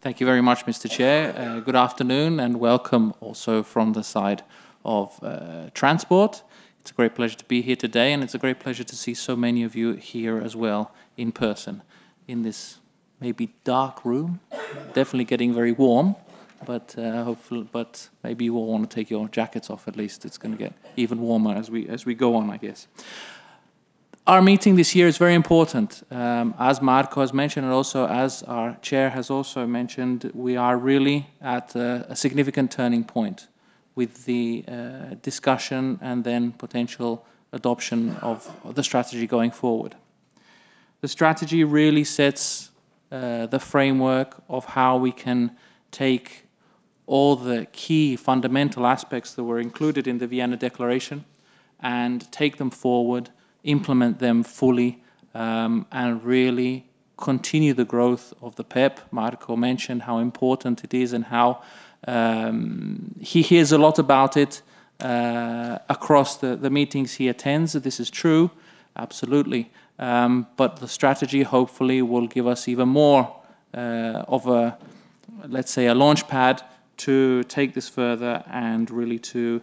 Thank you very much, Mr. Chair. Good afternoon and welcome also from the side of transport. It's a great pleasure to be here today, and it's a great pleasure to see so many of you here as well in person in this maybe dark room. Definitely getting very warm, but hopefully, but maybe you all want to take your jackets off at least. It's going to get even warmer as we go on, I guess. Our meeting this year is very important. As Marco has mentioned, and also as our chair has also mentioned, we are really at a significant turning point with the discussion and then potential adoption of the strategy going forward. The strategy really sets the framework of how we can take all the key fundamental aspects that were included in the Vienna Declaration and take them forward, implement them fully, and really continue the growth of the PEP. Marco mentioned how important it is and how he hears a lot about it across the meetings he attends. This is true, absolutely. But the strategy hopefully will give us even more of a, let's say, a launch pad to take this further and really to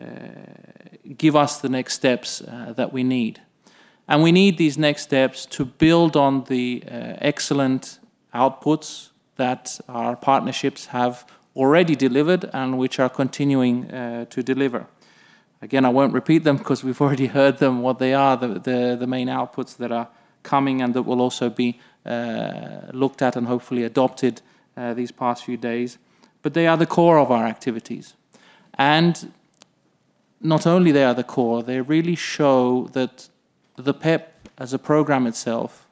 give us the next steps that we need. And we need these next steps to build on the excellent outputs that our partnerships have already delivered and which are continuing to deliver. Again, I won't repeat them because we've already heard them, what they are, the main outputs that are coming and that will also be looked at and hopefully adopted these past few days. But they are the core of our activities. And not only they are the core, they really show that the PEP as a program itself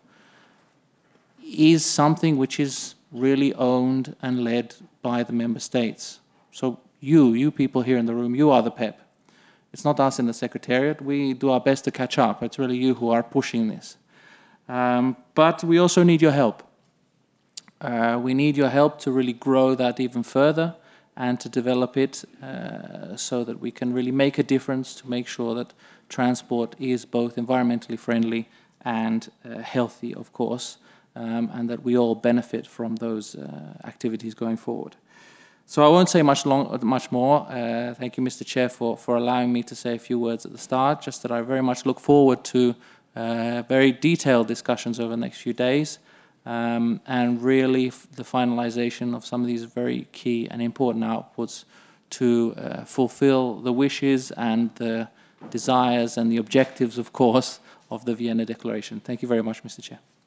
is something which is really owned and led by the member states. So you people here in the room, you are the PEP. It's not us in the Secretariat. We do our best to catch up. It's really you who are pushing this. But we also need your help. We need your help to really grow that even further and to develop it so that we can really make a difference to make sure that transport is both environmentally friendly and healthy, of course, and that we all benefit from those activities going forward. So I won't say much more. Thank you, Mr. Chair, for allowing me to say a few words at the start, just that I very much look forward to very detailed discussions over the next few days, and really the finalization of some of these very key and important outputs to fulfill the wishes and the desires and the objectives, of course, of the Vienna Declaration. Thank you very much, Mr. Chair.